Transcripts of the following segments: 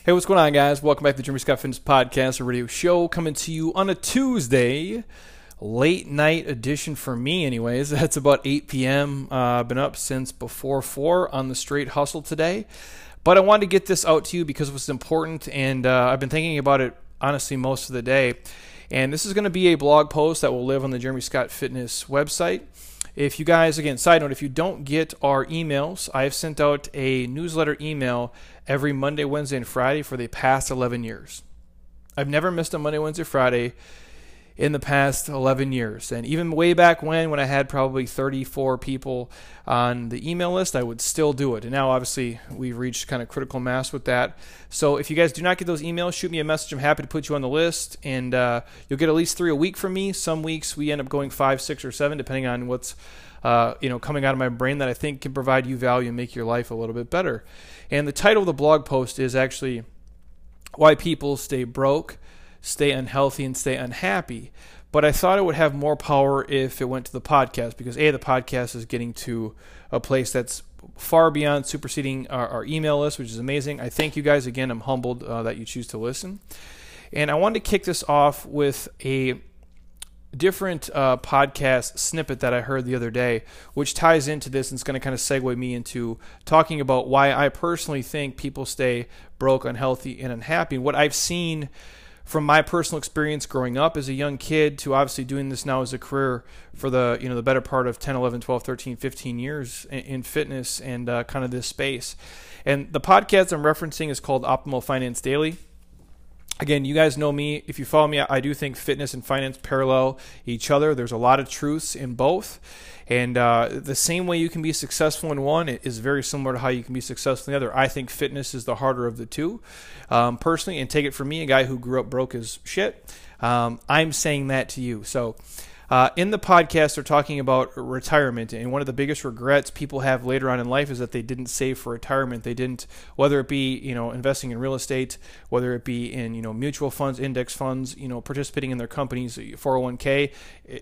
Hey, what's going on, guys? Welcome back to the Jeremy Scott Fitness Podcast, a radio show coming to you on a Tuesday, late night edition for me anyways. That's about 8 p.m. I've been up since before 4 on the straight hustle today. But I wanted to get this out to you because it was important, and I've been thinking about it, honestly, most of the day. And this is going to be a blog post that will live on the Jeremy Scott Fitness website. If you guys, again, side note, if you don't get our emails, I've sent out a newsletter email every Monday, Wednesday, and Friday for the past 11 years. I've never missed a Monday, Wednesday, Friday in the past 11 years. And even way back when I had probably 34 people on the email list, I would still do it. And now, obviously, we've reached kind of critical mass with that. So if you guys do not get those emails, shoot me a message. I'm happy to put you on the list. And you'll get at least 3 a week from me. Some weeks we end up going 5, 6, or 7, depending on what's coming out of my brain that I think can provide you value and make your life a little bit better. And the title of the blog post is actually Why People Stay Broke, Stay Unhealthy, and Stay Unhappy. But I thought it would have more power if it went to the podcast because, A, the podcast is getting to a place that's far beyond superseding our email list, which is amazing. I thank you guys again. I'm humbled that you choose to listen. And I wanted to kick this off with a different podcast snippet that I heard the other day, which ties into this and it's going to kind of segue me into talking about why I personally think people stay broke, unhealthy, and unhappy. And what I've seen from my personal experience growing up as a young kid to obviously doing this now as a career for the better part of 10, 11, 12, 13, 15 years in fitness and kind of this space. And the podcast I'm referencing is called Optimal Finance Daily. Again, you guys know me. If you follow me, I do think fitness and finance parallel each other. There's a lot of truths in both. And the same way you can be successful in one is very similar to how you can be successful in the other. I think fitness is the harder of the two, personally. And take it from me, a guy who grew up broke as shit. I'm saying that to you. So in the podcast, they're talking about retirement, and one of the biggest regrets people have later on in life is that they didn't save for retirement. They didn't, whether it be investing in real estate, whether it be in mutual funds, index funds, participating in their companies, 401k.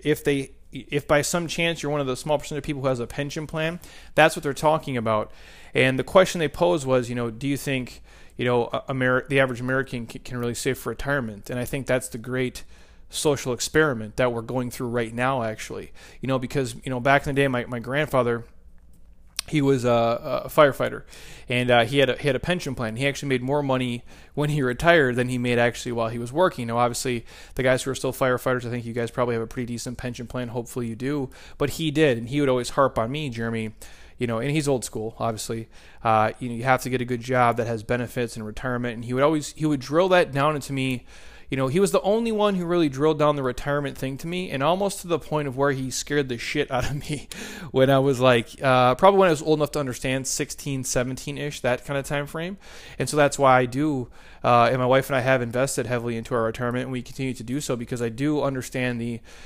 If by some chance you're one of the small percent of people who has a pension plan, that's what they're talking about. And the question they posed was, do you think the average American can really save for retirement? And I think that's the great social experiment that we're going through right now, actually. Because back in the day, my grandfather, he was a firefighter, and he had a pension plan. He actually made more money when he retired than he made actually while he was working. Now, obviously, the guys who are still firefighters, I think you guys probably have a pretty decent pension plan. Hopefully you do. But he did, and he would always harp on me, Jeremy, and he's old school, obviously. You have to get a good job that has benefits and retirement. And he would drill that down into me. He was the only one who really drilled down the retirement thing to me, and almost to the point of where he scared the shit out of me when I was probably when I was old enough to understand, 16, 17-ish, that kind of time frame. And so that's why I do, and my wife and I have invested heavily into our retirement, and we continue to do so because I do understand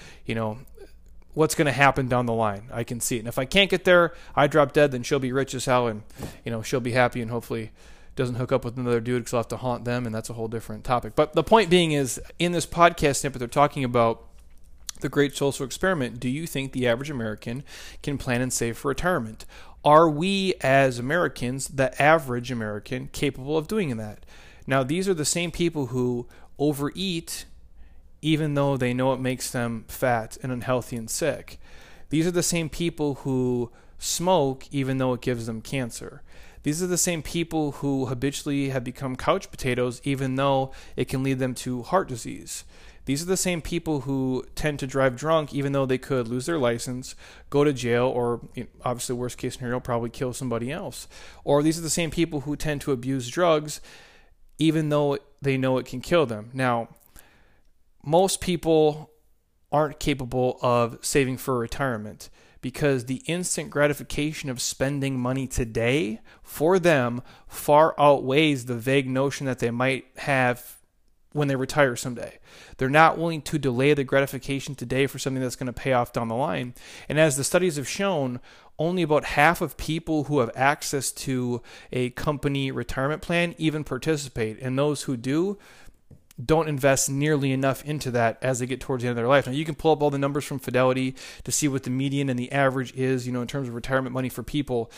what's going to happen down the line. I can see it. And if I can't get there, I drop dead, then she'll be rich as hell, and she'll be happy, and hopefully doesn't hook up with another dude because I'll have to haunt them, and that's a whole different topic. But the point being is, in this podcast snippet, they're talking about the great social experiment. Do you think the average American can plan and save for retirement? Are we, as Americans, the average American, capable of doing that? Now, these are the same people who overeat even though they know it makes them fat and unhealthy and sick. These are the same people who smoke even though it gives them cancer. These are the same people who habitually have become couch potatoes even though it can lead them to heart disease. These are the same people who tend to drive drunk even though they could lose their license, go to jail, or obviously worst case scenario, probably kill somebody else. Or these are the same people who tend to abuse drugs even though they know it can kill them. Now, most people aren't capable of saving for retirement, because the instant gratification of spending money today for them far outweighs the vague notion that they might have when they retire someday. They're not willing to delay the gratification today for something that's going to pay off down the line. And as the studies have shown, only about half of people who have access to a company retirement plan even participate. And those who do don't invest nearly enough into that as they get towards the end of their life. Now, you can pull up all the numbers from Fidelity to see what the median and the average is, in terms of retirement money for people.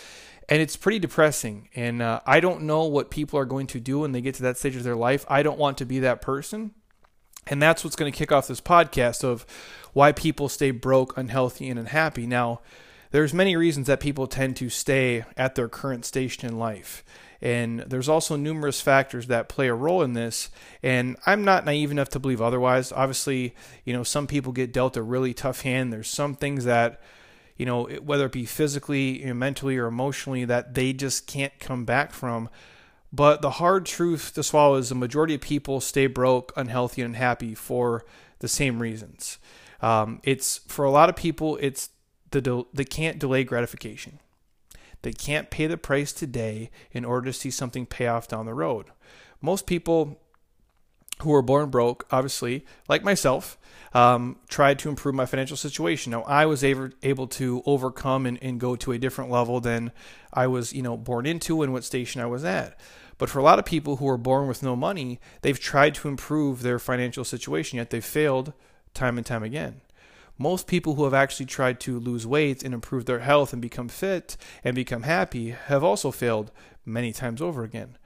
And it's pretty depressing. And I don't know what people are going to do when they get to that stage of their life. I don't want to be that person. And that's what's going to kick off this podcast of why people stay broke, unhealthy, and unhappy. Now, there's many reasons that people tend to stay at their current station in life. And there's also numerous factors that play a role in this. And I'm not naive enough to believe otherwise. Obviously, some people get dealt a really tough hand. There's some things that, whether it be physically, mentally, or emotionally, that they just can't come back from. But the hard truth to swallow is the majority of people stay broke, unhealthy, and unhappy for the same reasons. It's for a lot of people, it's they can't delay gratification. They can't pay the price today in order to see something pay off down the road. Most people who were born broke, obviously, like myself, tried to improve my financial situation. Now, I was able to overcome and go to a different level than I was, born into and what station I was at. But for a lot of people who were born with no money, they've tried to improve their financial situation, yet they've failed time and time again. Most people who have actually tried to lose weight and improve their health and become fit and become happy have also failed many times over again.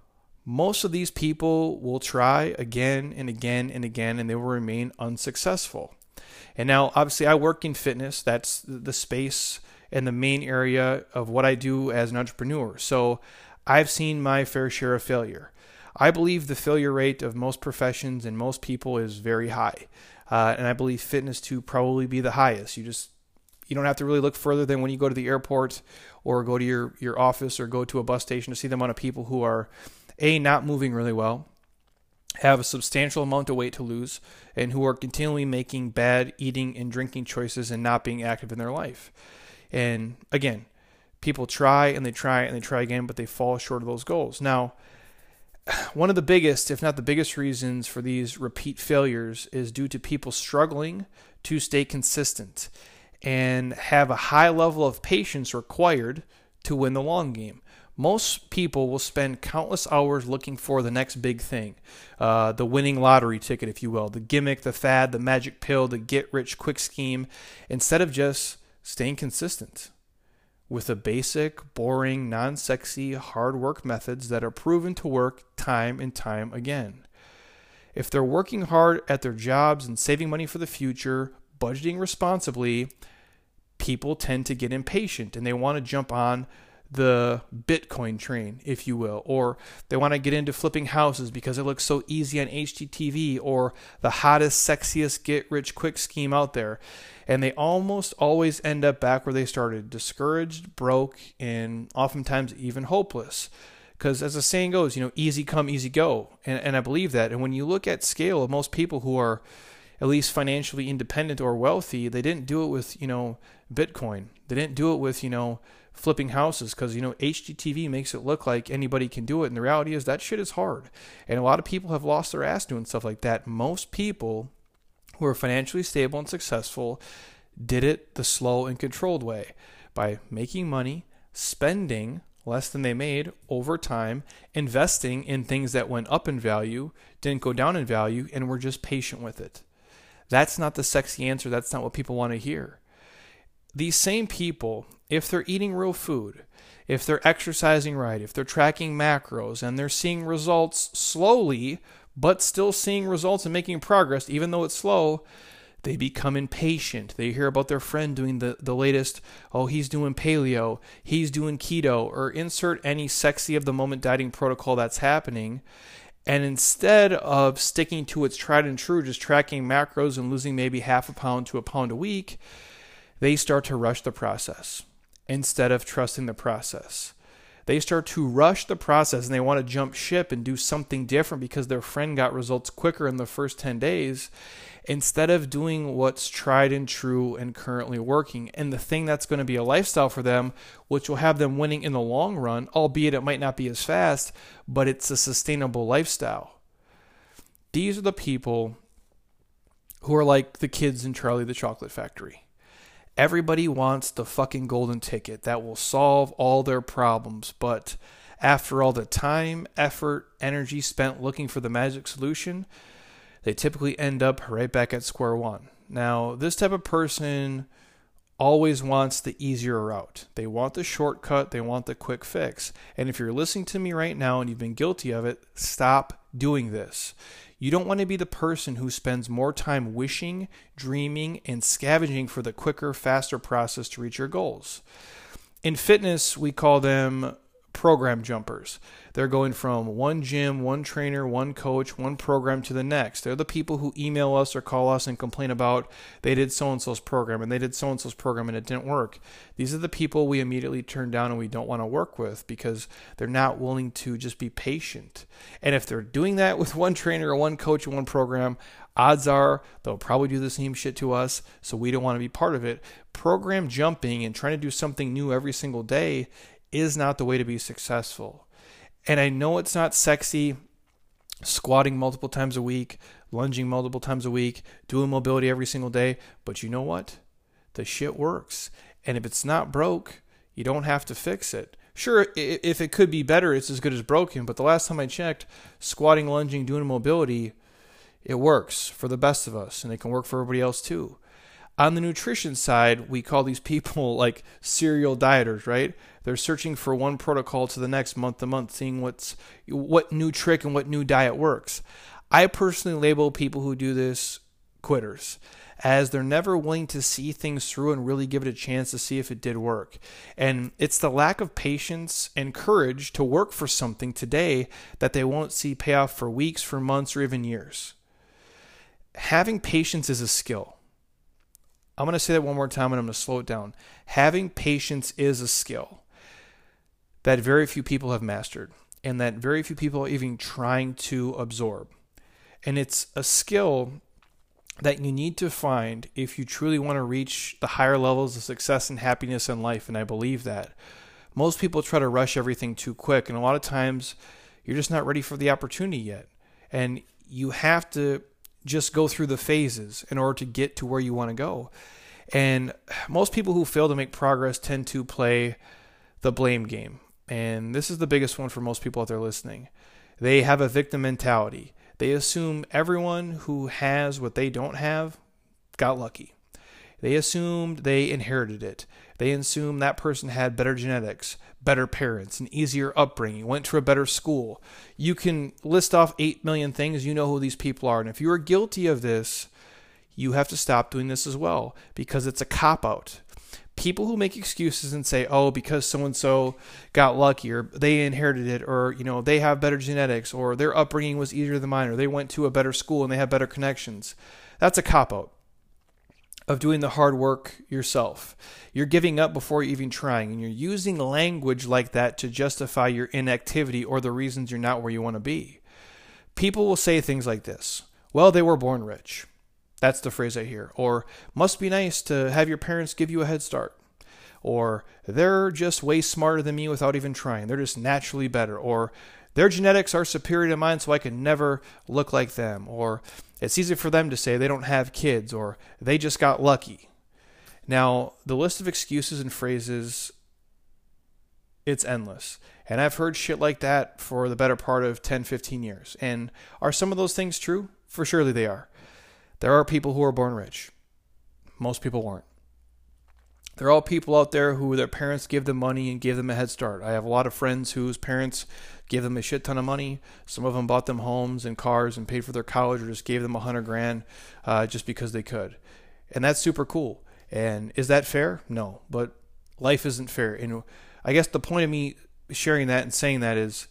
Most of these people will try again and again and again, and they will remain unsuccessful. And now, obviously, I work in fitness. That's the space and the main area of what I do as an entrepreneur. So I've seen my fair share of failure. I believe the failure rate of most professions and most people is very high. And I believe fitness to probably be the highest. You don't have to really look further than when you go to the airport or go to your office or go to a bus station to see the amount of people who are, not moving really well, have a substantial amount of weight to lose, and who are continually making bad eating and drinking choices and not being active in their life. And again, people try and they try and they try again, but they fall short of those goals. Now, one of the biggest, if not the biggest reasons for these repeat failures is due to people struggling to stay consistent and have a high level of patience required to win the long game. Most people will spend countless hours looking for the next big thing, the winning lottery ticket, if you will, the gimmick, the fad, the magic pill, the get-rich-quick scheme, instead of just staying consistent with the basic, boring, non-sexy, hard work methods that are proven to work time and time again. If they're working hard at their jobs and saving money for the future, budgeting responsibly, people tend to get impatient and they want to jump on the Bitcoin train, if you will, or they want to get into flipping houses because it looks so easy on HGTV, or the hottest, sexiest get-rich-quick scheme out there. And they almost always end up back where they started, discouraged, broke, and oftentimes even hopeless. Because as the saying goes, easy come, easy go. And I believe that. And when you look at scale of most people who are at least financially independent or wealthy, they didn't do it with, Bitcoin. They didn't do it with, flipping houses, because HGTV makes it look like anybody can do it, and the reality is that shit is hard, and a lot of people have lost their ass doing stuff like that. Most people who are financially stable and successful did it the slow and controlled way, by making money, spending less than they made over time, investing in things that went up in value, didn't go down in value, and were just patient with it. That's not the sexy answer. That's not what people want to hear. These same people, if they're eating real food, if they're exercising right, if they're tracking macros, and they're seeing results slowly, but still seeing results and making progress, even though it's slow, they become impatient. They hear about their friend doing the latest, he's doing paleo, he's doing keto, or insert any sexy of the moment dieting protocol that's happening. And instead of sticking to its tried and true, just tracking macros and losing maybe half a pound to a pound a week, they start to rush the process instead of trusting the process. They start to rush the process and they want to jump ship and do something different because their friend got results quicker in the first 10 days instead of doing what's tried and true and currently working. And the thing that's going to be a lifestyle for them, which will have them winning in the long run, albeit it might not be as fast, but it's a sustainable lifestyle. These are the people who are like the kids in Charlie the Chocolate Factory. Everybody wants the fucking golden ticket that will solve all their problems, but after all the time, effort, energy spent looking for the magic solution, they typically end up right back at square one. Now, this type of person always wants the easier route. They want the shortcut. They want the quick fix. And if you're listening to me right now and you've been guilty of it, stop doing this. You don't want to be the person who spends more time wishing, dreaming, and scavenging for the quicker, faster process to reach your goals. In fitness, we call them program jumpers. They're going from one gym, one trainer, one coach, one program to the next. They're the people who email us or call us and complain about they did so-and-so's program and they did so-and-so's program and it didn't work. These are the people we immediately turn down and we don't want to work with because they're not willing to just be patient. And if they're doing that with one trainer or one coach and one program, odds are they'll probably do the same shit to us, so we don't want to be part of it. Program jumping and trying to do something new every single day is not the way to be successful. And I know it's not sexy, squatting multiple times a week, lunging multiple times a week, doing mobility every single day, but you know what? The shit works. And if it's not broke, you don't have to fix it. Sure, if it could be better, it's as good as broken, but the last time I checked, squatting, lunging, doing mobility, it works for the best of us, and it can work for everybody else too. On the nutrition side, we call these people like serial dieters, right? They're searching for one protocol to the next, month to month, seeing what new trick and what new diet works. I personally label people who do this quitters, as they're never willing to see things through and really give it a chance to see if it did work. And it's the lack of patience and courage to work for something today that they won't see payoff for weeks, for months, or even years. Having patience is a skill. I'm going to say that one more time and I'm going to slow it down. Having patience is a skill that very few people have mastered and that very few people are even trying to absorb. And it's a skill that you need to find if you truly want to reach the higher levels of success and happiness in life, and I believe that. Most people try to rush everything too quick, and a lot of times you're just not ready for the opportunity yet. And you have to just go through the phases in order to get to where you want to go. And most people who fail to make progress tend to play the blame game. And this is the biggest one for most people out there listening. They have a victim mentality. They assume everyone who has what they don't have got lucky. They assumed they inherited it. They assume that person had better genetics, better parents, an easier upbringing, went to a better school. You can list off 8 million things. You know who these people are. And if you are guilty of this, you have to stop doing this as well, because it's a cop-out. People who make excuses and say, oh, because so-and-so got lucky, or they inherited it, or they have better genetics, or their upbringing was easier than mine, or they went to a better school and they have better connections. That's a cop-out of doing the hard work yourself. You're giving up before you're even trying, and you're using language like that to justify your inactivity or the reasons you're not where you want to be. People will say things like this: well, they were born rich. That's the phrase I hear. Or, must be nice to have your parents give you a head start. Or, they're just way smarter than me without even trying. They're just naturally better. Or, their genetics are superior to mine, so I can never look like them. Or, it's easy for them to say they don't have kids. Or, they just got lucky. Now, the list of excuses and phrases, it's endless. And I've heard shit like that for the better part of 10, 15 years. And are some of those things true? For surely they are. There are people who are born rich. Most people weren't. There are all people out there who their parents give them money and gave them a head start. I have a lot of friends whose parents gave them a shit ton of money. Some of them bought them homes and cars and paid for their college, or just gave them $100,000 just because they could. And that's super cool. And is that fair? No, but life isn't fair. And I guess the point of me sharing that and saying that is,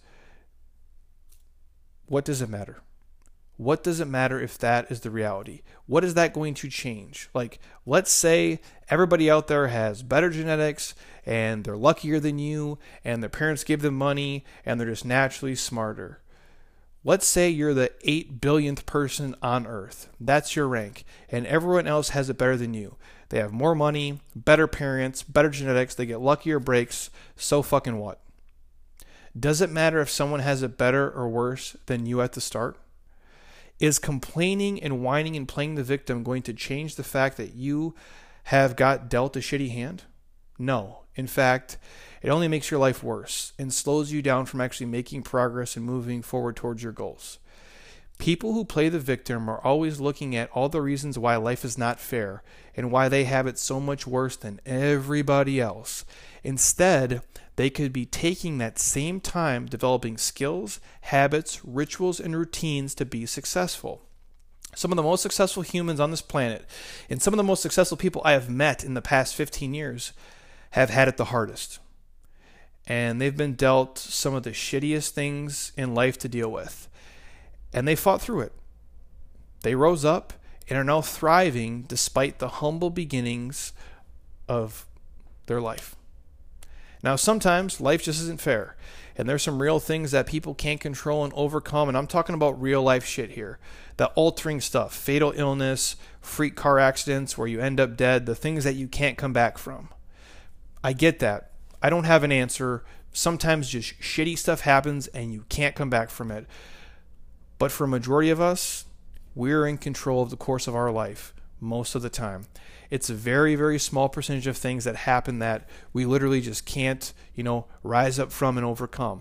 what does it matter? What does it matter if that is the reality? What is that going to change? Like, let's say everybody out there has better genetics and they're luckier than you and their parents give them money and they're just naturally smarter. Let's say you're the 8 billionth person on earth. That's your rank. And everyone else has it better than you. They have more money, better parents, better genetics. They get luckier breaks. So fucking what? Does it matter if someone has it better or worse than you at the start? Is complaining and whining and playing the victim going to change the fact that you have got dealt a shitty hand? No. In fact, it only makes your life worse and slows you down from actually making progress and moving forward towards your goals. People who play the victim are always looking at all the reasons why life is not fair and why they have it so much worse than everybody else. Instead, they could be taking that same time developing skills, habits, rituals, and routines to be successful. Some of the most successful humans on this planet and some of the most successful people I have met in the past 15 years have had it the hardest. And they've been dealt some of the shittiest things in life to deal with. And they fought through it. They rose up and are now thriving despite the humble beginnings of their life. Now, sometimes life just isn't fair, and there's some real things that people can't control and overcome, and I'm talking about real life shit here. The altering stuff, fatal illness, freak car accidents where you end up dead, the things that you can't come back from. I get that. I don't have an answer. Sometimes just shitty stuff happens and you can't come back from it. But for a majority of us, we're in control of the course of our life most of the time. It's a very, very small percentage of things that happen that we literally just can't, rise up from and overcome.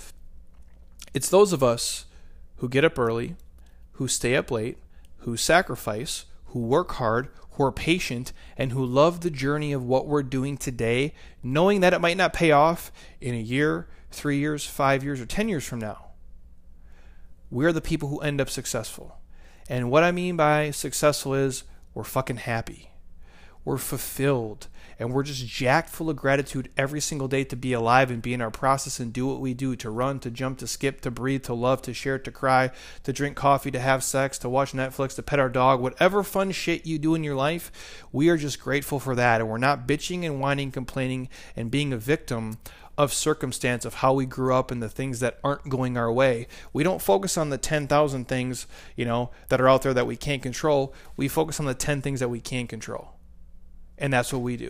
It's those of us who get up early, who stay up late, who sacrifice, who work hard, who are patient, and who love the journey of what we're doing today, knowing that it might not pay off in a year, 3 years, 5 years, or 10 years from now. We're the people who end up successful. And what I mean by successful is we're fucking happy. We're fulfilled. And we're just jacked full of gratitude every single day to be alive and be in our process and do what we do, to run, to jump, to skip, to breathe, to love, to share, to cry, to drink coffee, to have sex, to watch Netflix, to pet our dog. Whatever fun shit you do in your life, we are just grateful for that. And we're not bitching and whining, complaining, and being a victim of circumstance of how we grew up and the things that aren't going our way. We don't focus on the 10,000 things, that are out there that we can't control. We focus on the 10 things that we can control. And that's what we do.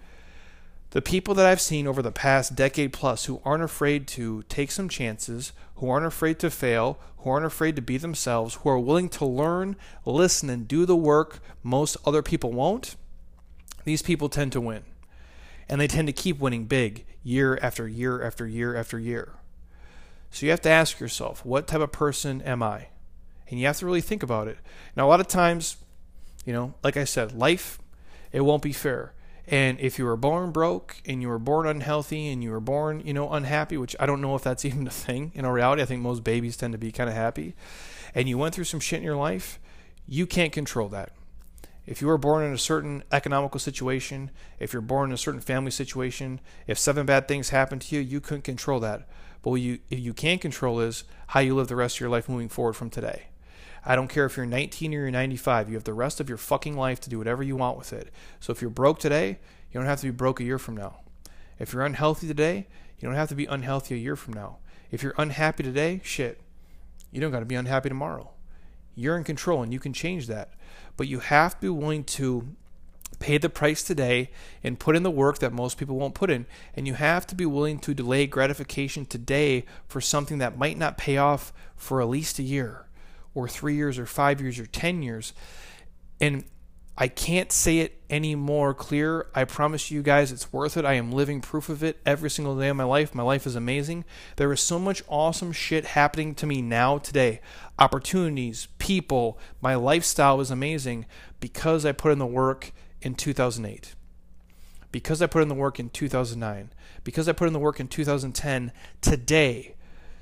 The people that I've seen over the past decade plus who aren't afraid to take some chances, who aren't afraid to fail, who aren't afraid to be themselves, who are willing to learn, listen, and do the work most other people won't, these people tend to win. And they tend to keep winning big year after year after year after year. So you have to ask yourself, what type of person am I? And you have to really think about it. Now, a lot of times, like I said, life, it won't be fair. And if you were born broke and you were born unhealthy and you were born, unhappy, which I don't know if that's even a thing in reality. I think most babies tend to be kind of happy. And you went through some shit in your life, you can't control that. If you were born in a certain economical situation, if you're born in a certain family situation, if 7 bad things happened to you, you couldn't control that. But what you can control is how you live the rest of your life moving forward from today. I don't care if you're 19 or you're 95. You have the rest of your fucking life to do whatever you want with it. So if you're broke today, you don't have to be broke a year from now. If you're unhealthy today, you don't have to be unhealthy a year from now. If you're unhappy today, shit, you don't got to be unhappy tomorrow. You're in control and you can change that. But you have to be willing to pay the price today and put in the work that most people won't put in. And you have to be willing to delay gratification today for something that might not pay off for at least a year or 3 years or 5 years or 10 years. And I can't say it any more clear. I promise you guys it's worth it. I am living proof of it every single day of my life. My life is amazing. There is so much awesome shit happening to me now today. Opportunities, people, my lifestyle is amazing because I put in the work in 2008. Because I put in the work in 2009. Because I put in the work in 2010. Today,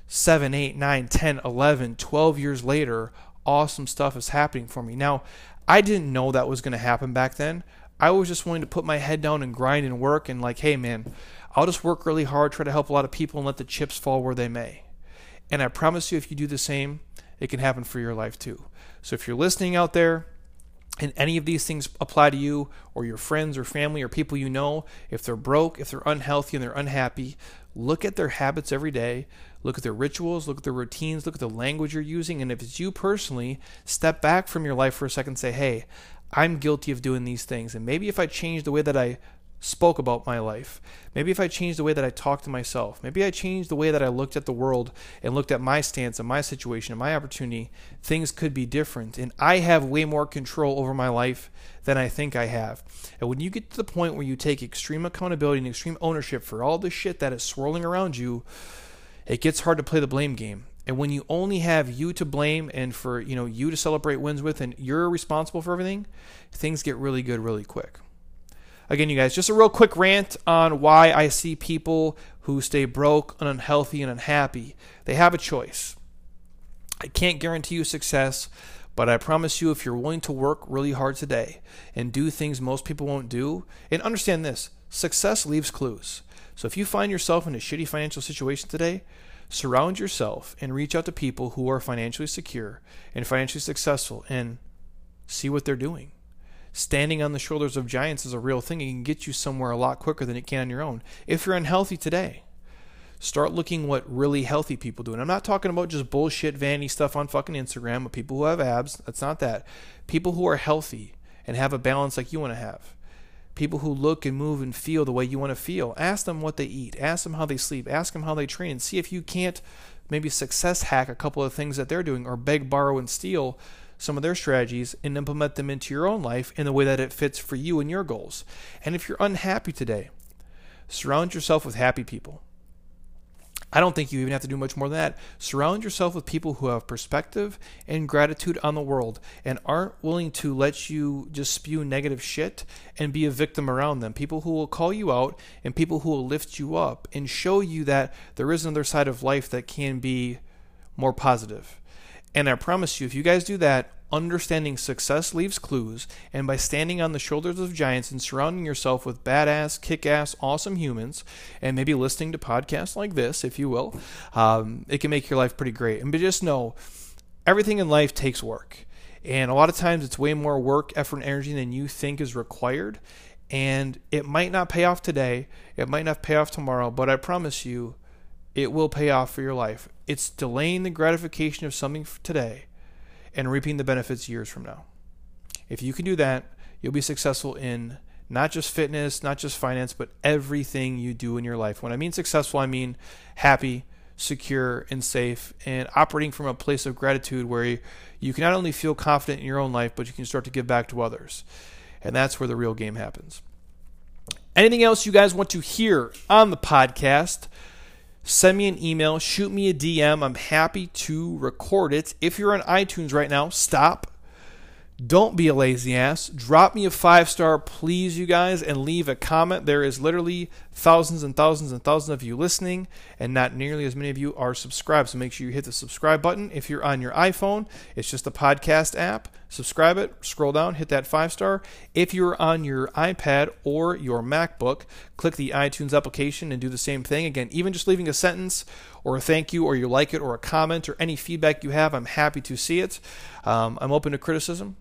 7, 8, 9, 10, 11, 12 years later, awesome stuff is happening for me. Now, I didn't know that was going to happen back then. I was just willing to put my head down and grind and work and hey man, I'll just work really hard, try to help a lot of people and let the chips fall where they may. And I promise you, if you do the same, it can happen for your life too. So if you're listening out there and any of these things apply to you or your friends or family or people you know, if they're broke, if they're unhealthy and they're unhappy, look at their habits every day, look at their rituals, look at their routines, look at the language you're using, and if it's you personally, step back from your life for a second and say, hey, I'm guilty of doing these things, and maybe if I change the way that I spoke about my life, maybe if I change the way that I talk to myself, maybe I change the way that I looked at the world and looked at my stance and my situation and my opportunity, things could be different. And I have way more control over my life than I think I have. And when you get to the point where you take extreme accountability and extreme ownership for all the shit that is swirling around you, it gets hard to play the blame game. And when you only have you to blame and for, you to celebrate wins with, and you're responsible for everything, things get really good really quick. Again, you guys, just a real quick rant on why I see people who stay broke and unhealthy and unhappy. They have a choice. I can't guarantee you success, but I promise you, if you're willing to work really hard today and do things most people won't do, and understand this, success leaves clues. So if you find yourself in a shitty financial situation today, surround yourself and reach out to people who are financially secure and financially successful and see what they're doing. Standing on the shoulders of giants is a real thing. It can get you somewhere a lot quicker than it can on your own. If you're unhealthy today, start looking what really healthy people do. And I'm not talking about just bullshit vanity stuff on fucking Instagram with people who have abs. That's not that. People who are healthy and have a balance like you want to have. People who look and move and feel the way you want to feel. Ask them what they eat. Ask them how they sleep. Ask them how they train. And see if you can't maybe success hack a couple of things that they're doing, or beg, borrow, and steal some of their strategies and implement them into your own life in the way that it fits for you and your goals. And if you're unhappy today, surround yourself with happy people. I don't think you even have to do much more than that. Surround yourself with people who have perspective and gratitude on the world and aren't willing to let you just spew negative shit and be a victim around them. People who will call you out and people who will lift you up and show you that there is another side of life that can be more positive. And I promise you, if you guys do that, understanding success leaves clues, and by standing on the shoulders of giants and surrounding yourself with badass, kick-ass, awesome humans, and maybe listening to podcasts like this, if you will, it can make your life pretty great. But just know, everything in life takes work. And a lot of times it's way more work, effort, and energy than you think is required. And it might not pay off today. It might not pay off tomorrow. But I promise you, it will pay off for your life. It's delaying the gratification of something today and reaping the benefits years from now. If you can do that, you'll be successful in not just fitness, not just finance, but everything you do in your life. When I mean successful, I mean happy, secure, and safe, and operating from a place of gratitude where you can not only feel confident in your own life, but you can start to give back to others. And that's where the real game happens. Anything else you guys want to hear on the podcast, send me an email, shoot me a DM. I'm happy to record it. If you're on iTunes right now, stop. Don't be a lazy ass. Drop me a 5-star, please, you guys, and leave a comment. There is literally thousands and thousands and thousands of you listening, and not nearly as many of you are subscribed. So make sure you hit the subscribe button. If you're on your iPhone, it's just a podcast app. Subscribe it, scroll down, hit that 5-star. If you're on your iPad or your MacBook, click the iTunes application and do the same thing. Again, even just leaving a sentence or a thank you or you like it or a comment or any feedback you have, I'm happy to see it. I'm open to criticism.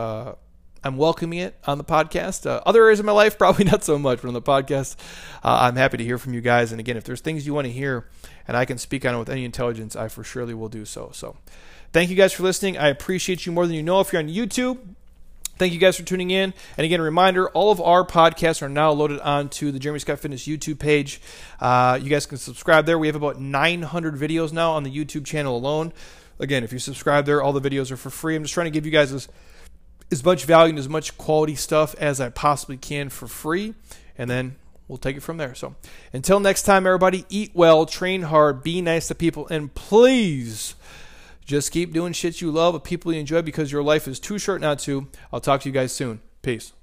I'm welcoming it on the podcast. Other areas of my life, probably not so much, but on the podcast, I'm happy to hear from you guys. And again, if there's things you want to hear and I can speak on it with any intelligence, I for surely will do so. So thank you guys for listening. I appreciate you more than you know. If you're on YouTube, thank you guys for tuning in. And again, a reminder, all of our podcasts are now loaded onto the Jeremy Scott Fitness YouTube page. You guys can subscribe there. We have about 900 videos now on the YouTube channel alone. Again, if you subscribe there, all the videos are for free. I'm just trying to give you guys as much value and as much quality stuff as I possibly can for free, and then we'll take it from there. So until next time, everybody, eat well, train hard, be nice to people, and please just keep doing shit you love with people you enjoy, because your life is too short not to. I'll talk to you guys soon. Peace.